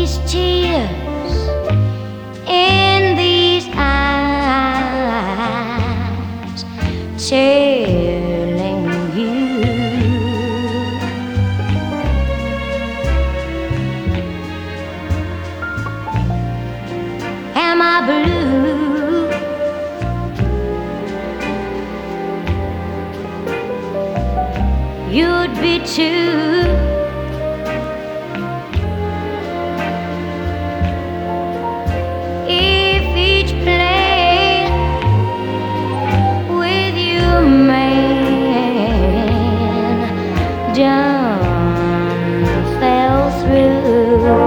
these tears in these eyes telling you am I blue? You'd be too. If each play with you man done fell through,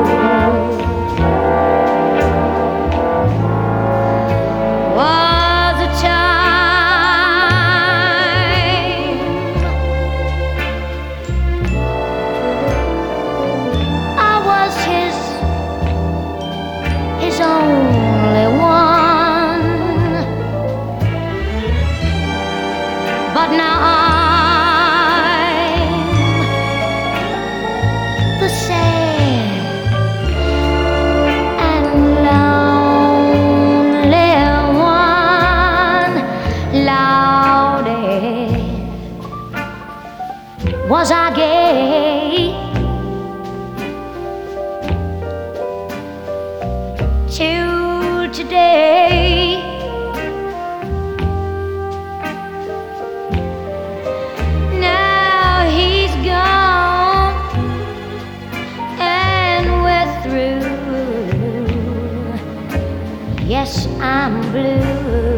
was a time I was his only one, but now I'm the sad and lonely one. Lordy, was I gay till today? Now he's gone and we're through. Yes, I'm blue.